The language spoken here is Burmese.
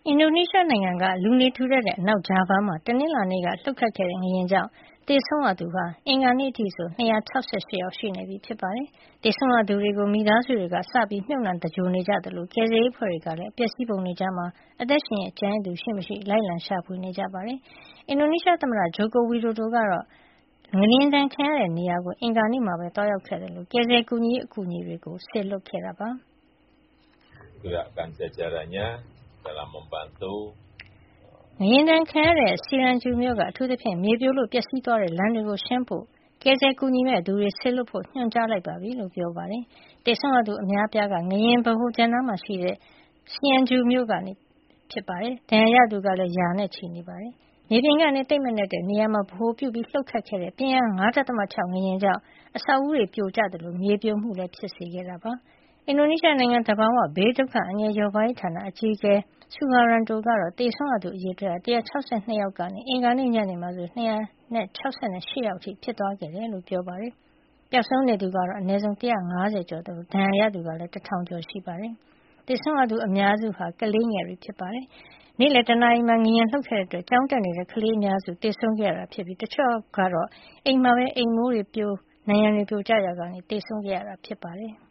အင်ဒိုနီးရှားနိုင်ငံကလူနေထူထပ်တဲ့အနောက်ဂျာဗားမှာတနင်္လာနေ့ကလှုပ်ခတ်ခဲ့တဲ့ငလျင်ကြောင့်သေဆုံးရသူဟာအင်္ဂါနေ့အထိဆို268ယောက်ရှိနေပြီဖြစ်ပါတယ်။သေဆုံးရသူတွေကိုမိသားစုတွေကစပြီးမြှုပ်နှံသဂြိုဟ်နေကြတယ်လို့ကယ်ဆယ်ရေးအဖွဲ့တွေကလည်းအပျက်စီးပုံတွေကြားမှာအသက်ရှင်ရဲ့ကျန်ရစ်သူရှိမရှိလိုက်လံရှာဖွေနေကြပါတယ်။အင်ဒိုနီးရှားသမ္မတဂျိုကိုဝီဒိုဒိုကတော့ငလျင်ဒဏ်ခံရတဲ့နေရာကိုအင်္ဂါနေ့မှာပဲသွားရောက်ခဲ့တယ်လို့ကယ်ဆယ်ကူညီရေးအကူအညီတွေကိုဆေလွတ်ခဲ့တာပါ။ Gerakkan jajarannya dalam membantu ငလျင်ဒဏ်ခံရတဲ့ဆီရန်ဂျူမြို့ကအထူးသဖြင့်မြေပြိုလို့ပျက်စီးသွားတဲ့လမ်းတွေကိုရှင်းဖို့ကယ်ဆယ်ကူညီမဲ့သူတွေဆေလွတ်ဖို့ညွှန်ကြားလိုက်ပါပြီလို့ပြောပါတယ်။သေဆုံးရသူအများအပြားကငလျင်ဗဟိုချက်နားမှာရှိတဲ့ဆီရန်ဂျူမြို့ကနေဖြစ်ပါတယ်။ဒဏ်ရာရသူကလည်းရာနဲ့ချီနေပါတယ်။မြေပြင်ကနေတိတ်မက်တဲ့နေရာမှာဗဟိုပြုပြီးလှုပ်ခတ်ခဲ့တဲ့ပြင်းအား 5.6 ငလျင်ကြောင့်အဆောက်အဦတွေပြိုကျတယ်လို့မြေပြိုမှုလည်းဖြစ်စေခဲ့တာပါ။အင်ဒိုနီးရှားနိုင်ငံသဘာဝဘေးဒုက္ခအန္တရာယ်လျော့ပါးရေးဌာနအကြီးအကဲဆူဟာရန်တိုကတော့သေဆုံးရသူအရေအတွက်162ယောက်ကနေအင်္ဂါနေ့ညနေမှာဆို268ယောက်အထိဖြစ်သွားခဲ့တယ်လို့ပြောပါတယ်။ပျောက်ဆုံးနေသူကတော့အနည်းဆုံး150ကျော်တယ်လို့ဒဏ်ရာရသူကလည်း1000ကျော်ရှိပါတယ်။သေဆုံးရသူအများစုဟာကလေးငယ်တွေဖြစ်ပါတယ်။နေ့လယ်တနာရီမှာငလျင်လှုပ်ခဲ့တဲ့အတွက်ကျောင်းတက်နေတဲ့ကလေးအများစုသေဆုံးခဲ့ရတာဖြစ်ပြီးတချို့ကတော့အိမ်မှာပဲအိမ်မိုးတွေပြိုနံရံတွေပြိုကျရာကနေသေဆုံးခဲ့ရတာဖြစ်ပါတယ်။